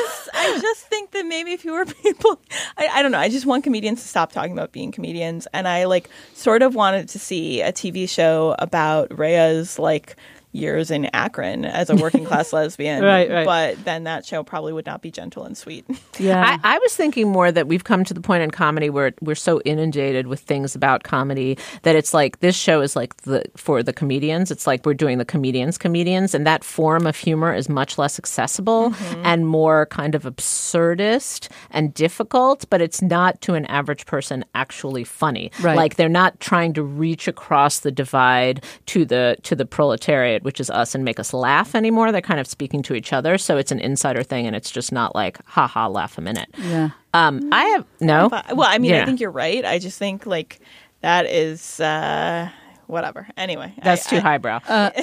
I just think that maybe fewer people, I don't know. I just want comedians to stop talking about being comedians. And I like sort of wanted to see a TV show about Rhea's like years in Akron as a working class lesbian. Right. But then that show probably would not be gentle and sweet. yeah. I was thinking more that we've come to the point in comedy where we're so inundated with things about comedy that it's like this show is like for the comedians. It's like we're doing the comedians, and that form of humor is much less accessible and more kind of absurdist and difficult, but it's not to an average person actually funny. Right. Like they're not trying to reach across the divide to the proletariat, which is us, and make us laugh anymore. They're kind of speaking to each other. So it's an insider thing and it's just not like, haha, laugh a minute. Yeah. I have no. Well, I mean, Yeah. I think you're right. I just think like That is whatever. Anyway, that's too highbrow.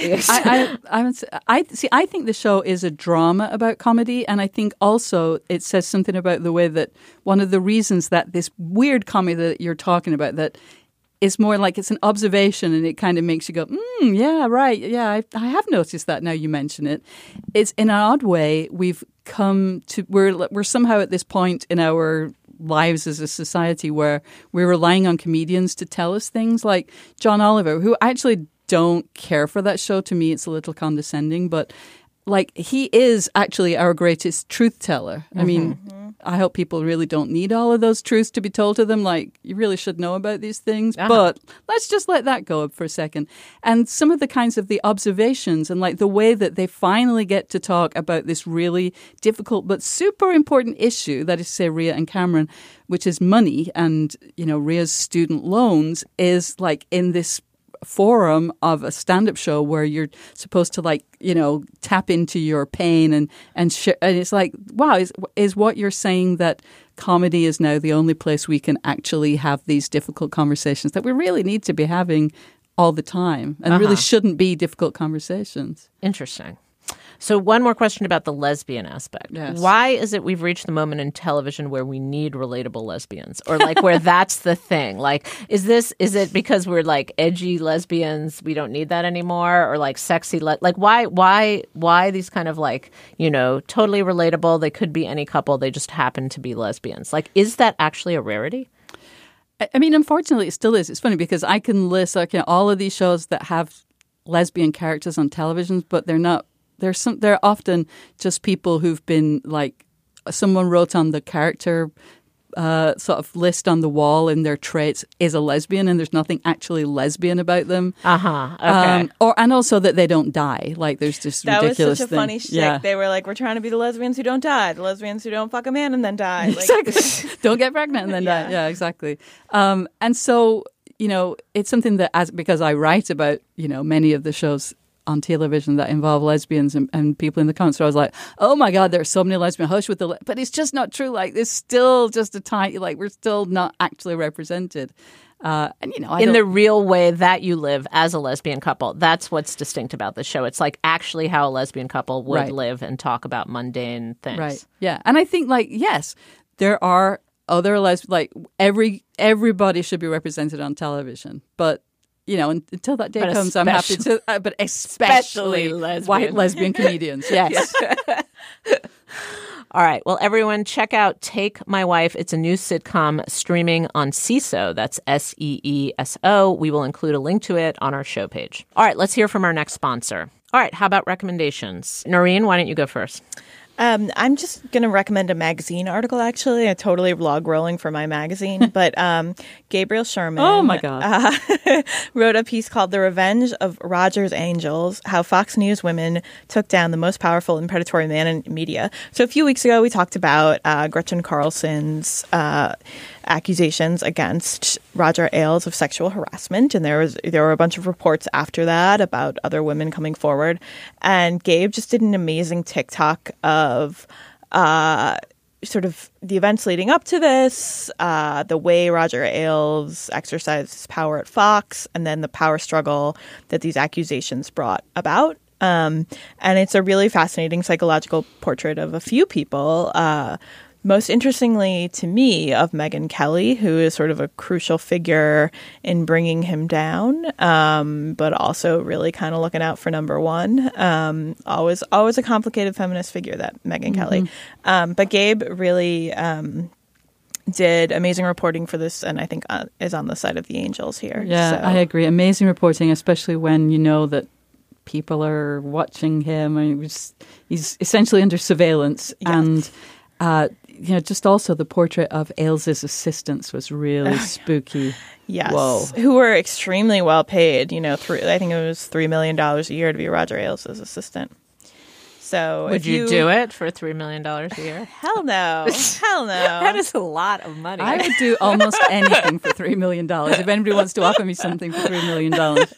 I think the show is a drama about comedy, and I think also it says something about the way that one of the reasons that this weird comedy that you're talking about, that is more like it's an observation, and it kind of makes you go, yeah, right, yeah, I have noticed that now you mention it. It's in an odd way we've come to we're somehow at this point in our lives as a society where we're relying on comedians to tell us things, like John Oliver, who I actually don't care for that show. To me, it's a little condescending, but like he is actually our greatest truth teller. I mean, I hope people really don't need all of those truths to be told to them. Like, you really should know about these things. But let's just let that go for a second. And some of the kinds of the observations and like the way that they finally get to talk about this really difficult but super important issue, that is, say, Rhea and Cameron, which is money and, you know, Rhea's student loans, is like in this forum of a stand-up show where you're supposed to, like, you know, tap into your pain and share. And it's like, wow, is what you're saying that comedy is now the only place we can actually have these difficult conversations that we really need to be having all the time and really shouldn't be difficult conversations. Interesting. So one more question about the lesbian aspect. Yes. Why is it we've reached the moment in television where we need relatable lesbians, or like where that's the thing? Like, is it because we're like edgy lesbians, we don't need that anymore, or like sexy like why these kind of like, you know, totally relatable, they could be any couple, they just happen to be lesbians? Like, is that actually a rarity? I mean, unfortunately, it still is. It's funny because I can list like, you know, all of these shows that have lesbian characters on television, but they're not. They're often just people who've been, like, someone wrote on the character sort of list on the wall in their traits is a lesbian, and there's nothing actually lesbian about them. Okay. And also that they don't die. Like, there's just ridiculous That was such a thing. funny shtick. Yeah. They were like, we're trying to be the lesbians who don't die, the lesbians who don't fuck a man and then die. Like, Exactly. Don't get pregnant and then die. Yeah, exactly. And so, you know, it's something that, because I write about, you know, many of the shows on television that involve lesbians and people in the comments. So I was like, oh my God, there are so many lesbian hosts with but it's just not true. Like, there's still just a tiny, like, we're still not actually represented. And, you know, in the real way that you live as a lesbian couple, that's what's distinct about the show. It's like actually how a lesbian couple would live and talk about mundane things. Right. Yeah. And I think, like, yes, there are other like everybody should be represented on television, but, you know, until that day comes, I'm happy to, but especially white lesbian comedians. Yes. All right. Well, everyone, check out Take My Wife. It's a new sitcom streaming on Seeso. That's SEESO. We will include a link to it on our show page. All right. Let's hear from our next sponsor. All right. How about recommendations? Noreen, why don't you go first? I'm just going to recommend a magazine article, actually. I totally log rolling for my magazine. But Gabriel Sherman wrote a piece called The Revenge of Roger's Angels, How Fox News Women Took Down the Most Powerful and Predatory Man in Media. So a few weeks ago, we talked about Gretchen Carlson's accusations against Roger Ailes of sexual harassment, and there were a bunch of reports after that about other women coming forward. And Gabe just did an amazing TikTok of sort of the events leading up to this, the way Roger Ailes exercised his power at Fox, and then the power struggle that these accusations brought about. And it's a really fascinating psychological portrait of a few people. Most interestingly to me, of Megyn Kelly, who is sort of a crucial figure in bringing him down, but also really kind of looking out for number one. Always a complicated feminist figure, that Megyn Kelly. But Gabe really did amazing reporting for this, and I think is on the side of the Angels here. Yeah, so. I agree. Amazing reporting, especially when you know that people are watching him. I mean, he's essentially under surveillance. Yes. And you know, just also the portrait of Ailes's assistants was really spooky. Yes. Whoa. Who were extremely well paid. You know, I think it was $3 million a year to be Roger Ailes' assistant. So would you do it for $3 million a year? Hell no. Hell no. That is a lot of money. I would do almost anything for $3 million. If anybody wants to offer me something for $3 million.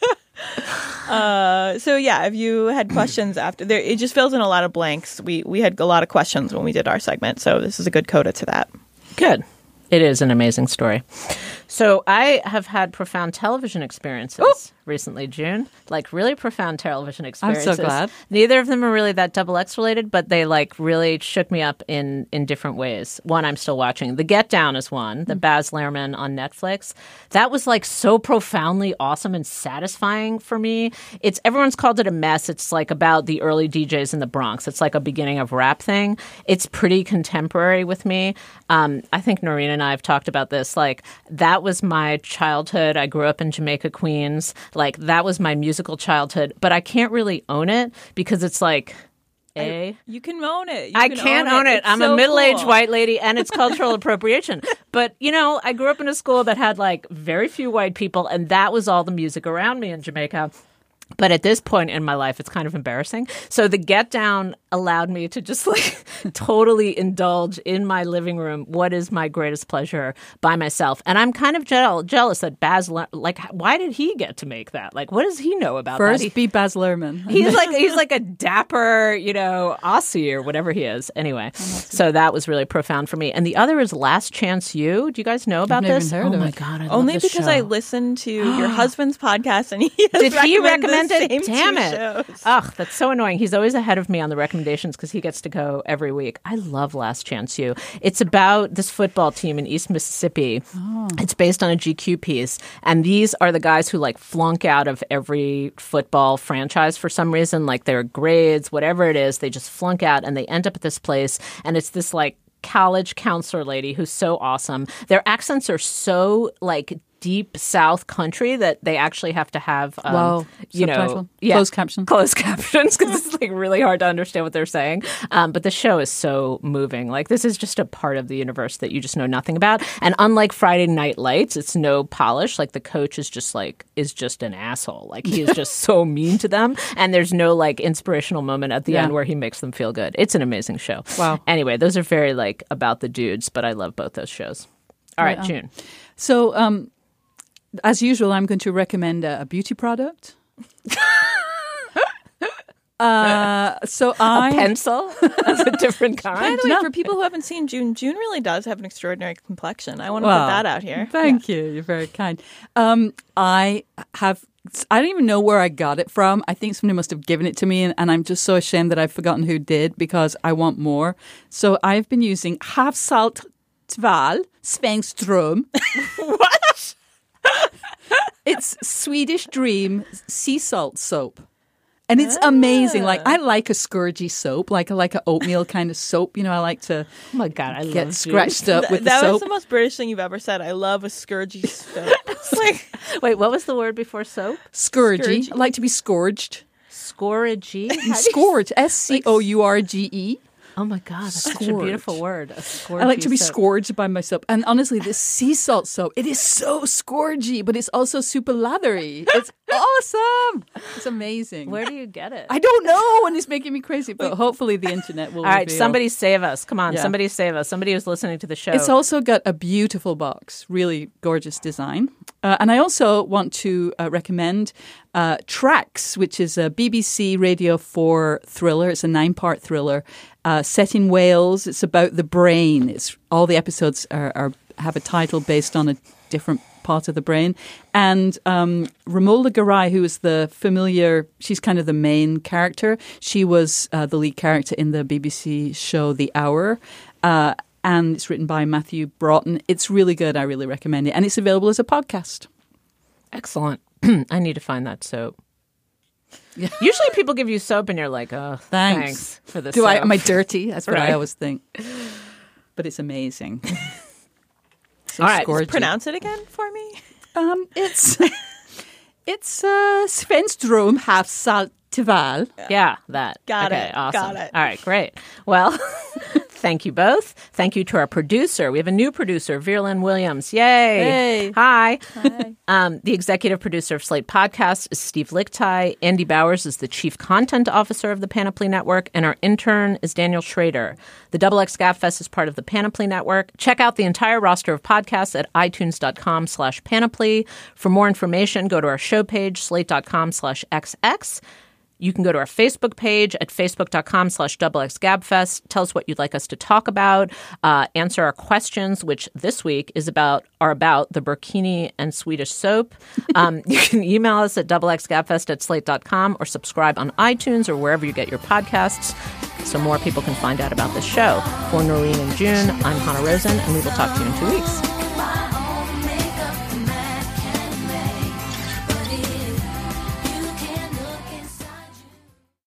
So yeah, if you had questions after there, it just fills in a lot of blanks. We had a lot of questions when we did our segment, so this is a good coda to that. Good. It is an amazing story. So I have had profound television experiences recently, June. Like really profound television experiences. I'm so glad. Neither of them are really that Double X related, but they like really shook me up in different ways. One I'm still watching. The Get Down is one, the Baz Luhrmann on Netflix. That was like so profoundly awesome and satisfying for me. Everyone's called it a mess. It's like about the early DJs in the Bronx. It's like a beginning of rap thing. It's pretty contemporary with me. I think Noreen and I have talked about this. Like that was my childhood. I grew up in Jamaica, Queens. Like that was my musical childhood, but I can't really own it because it's like, you can own it. I can't own it. I'm a middle-aged white lady, and it's cultural appropriation. But, I grew up in a school that had, like, very few white people, and that was all the music around me in Jamaica. But at this point in my life, it's kind of embarrassing. So the Get Down allowed me to just like totally indulge in my living room what is my greatest pleasure by myself. And I'm kind of jealous that Baz, like, why did he get to make that? Like, what does he know about that? First, be Baz Luhrmann. He's like a dapper, Aussie or whatever he is. Anyway, so that was really profound for me. And the other is Last Chance U. Do you guys know about this? Never heard of my it. God, I Only love this because show. I listened to your husband's podcast and Did he recommend the it? same Damn two it. shows. Ugh, that's so annoying. He's always ahead of me on the recommendations because he gets to go every week. I love Last Chance U. It's about this football team in East Mississippi. Oh. It's based on a GQ piece. And these are the guys who like flunk out of every football franchise for some reason, like their grades, whatever it is, they just flunk out and they end up at this place. And it's this like college counselor lady who's so awesome. Their accents are so like deep South country that they actually have to have, closed captions because it's like really hard to understand what they're saying. But the show is so moving. Like this is just a part of the universe that you just know nothing about. And unlike Friday Night Lights, it's no polish. Like the coach is just an asshole. Like he is just so mean to them. And there's no like inspirational moment at the end where he makes them feel good. It's an amazing show. Wow. Anyway, those are very like about the dudes, but I love both those shows. All right, June. So, as usual, I'm going to recommend a beauty product. A pencil? That's a different kind. By the way, for people who haven't seen June really does have an extraordinary complexion. I want to put that out here. Thank you. You're very kind. I don't even know where I got it from. I think somebody must have given it to me, and I'm just so ashamed that I've forgotten who did because I want more. So I've been using Havsalt Tval Svängström. What? It's Swedish Dream sea salt soap. And it's amazing. Like I like a scourgy soap, like an oatmeal kind of soap. I like to get scratched up with the soap. That was the most British thing you've ever said. I love a scourgy soap. Wait, what was the word before soap? Scourgy. I like to be scourged. Scourgy? Scourge. SCOURGE. Oh my God, that's such a beautiful word. I like to be scourged by myself. And honestly, this sea salt soap, it is so scourgy, but it's also super lathery. It's awesome. It's amazing. Where do you get it? I don't know, and it's making me crazy, but hopefully the internet will All right, reveal. somebody save us. Come on, somebody save us. Somebody who's listening to the show. It's also got a beautiful box, really gorgeous design. And I also want to recommend Tracks, which is a BBC Radio 4 thriller. It's a 9-part thriller set in Wales. It's about the brain. All the episodes have a title based on a different part of the brain. And Romola Garai, who is she's kind of the main character. She was the lead character in the BBC show The Hour. And it's written by Matthew Broughton. It's really good. I really recommend it. And it's available as a podcast. Excellent. I need to find that soap. Yeah. Usually people give you soap and you're like, oh, thanks for this soap. Am I dirty? That's what I always think. But it's amazing. All right. Pronounce it again for me. It's Svängström Havsalt Tval. Yeah, that. Got it. Awesome. Got it. All right, great. Well, thank you both. Thank you to our producer. We have a new producer, Veerlyn Williams. Yay. Hey. Hi. Hi. The executive producer of Slate Podcast is Steve Lichtai. Andy Bowers is the chief content officer of the Panoply Network, and our intern is Daniel Schrader. The XX Gabfest is part of the Panoply Network. Check out the entire roster of podcasts at itunes.com/panoply. For more information, go to our show page, slate.com/xx. You can go to our Facebook page at facebook.com/XXGabfest. Tell us what you'd like us to talk about. Answer our questions, which this week are about the Burkini and Swedish soap. You can email us at xxgabfest@slate.com or subscribe on iTunes or wherever you get your podcasts so more people can find out about this show. For Noreen and June, I'm Hannah Rosen, and we will talk to you in 2 weeks.